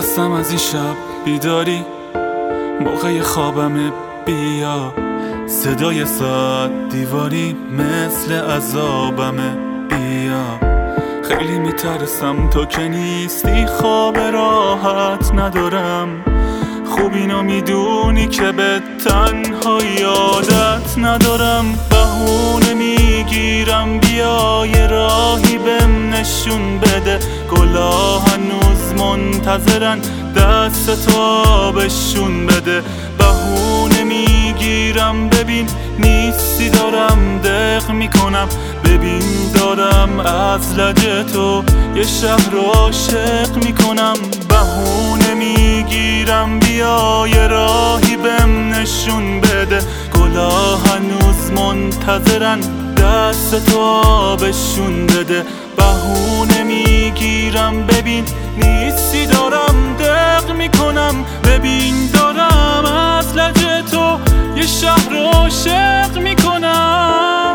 خستم از این شب بیداری، موقع خوابم بیا، صدای ساعت دیواری مثل عذابمه بیا. خیلی میترسم تو که نیستی، خواب راحت ندارم، خوب اینو میدونی که به تنهایی عادت ندارم. بهونه میگیرم بیا یه راهی بهم نشون بده، گلا هنوز منتظرن دست تو آبشون بده. بهونه میگیرم ببین نیستی، دارم دق میکنم، ببین دارم از لجه تو یه شهر رو عاشق میکنم. بهونه میگیرم بیا یه راهی بهم نشون بده، گلا هنوز منتظرن دست تو آبشون بده. بهونه میگیرم ببین نیستی، دارم دق میکنم، ببین دارم از لجه تو یه شهر رو عاشق میکنم.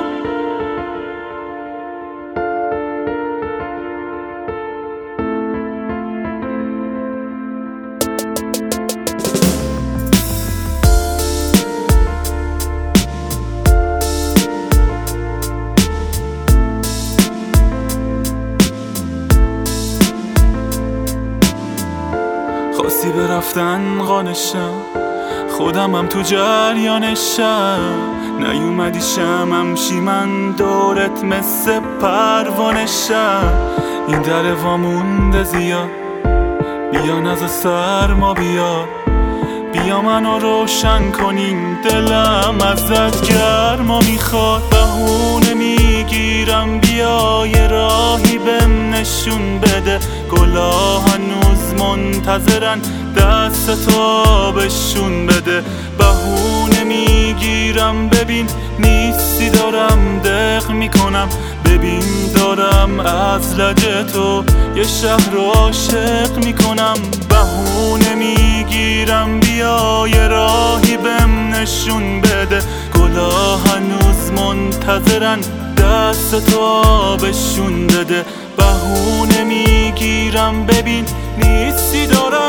خواستی برفتن قانشم، خودمم تو جریانشم، نیومدی شمم شی من دورت مثل پروانشم. این در وامونده زیاد، بیا نزا سرما بیاد، بیا منو روشن کنین دلم ازت گرما میخواد. بهونه میگیرم بیا یه راهی بهم نشون بده، گلا هنوز منتظرن دست تو آبشون بده. بهونه میگیرم ببین نیستی، دارم دق میکنم، ببین دارم از لجه تو یه شهر رو عاشق میکنم. بهونه میگیرم بیا یه راهی بهم نشون بده، گلا هنوز منتظرن دست تو آبشون بده. بهونه میگیرم ببین نیستی، دارم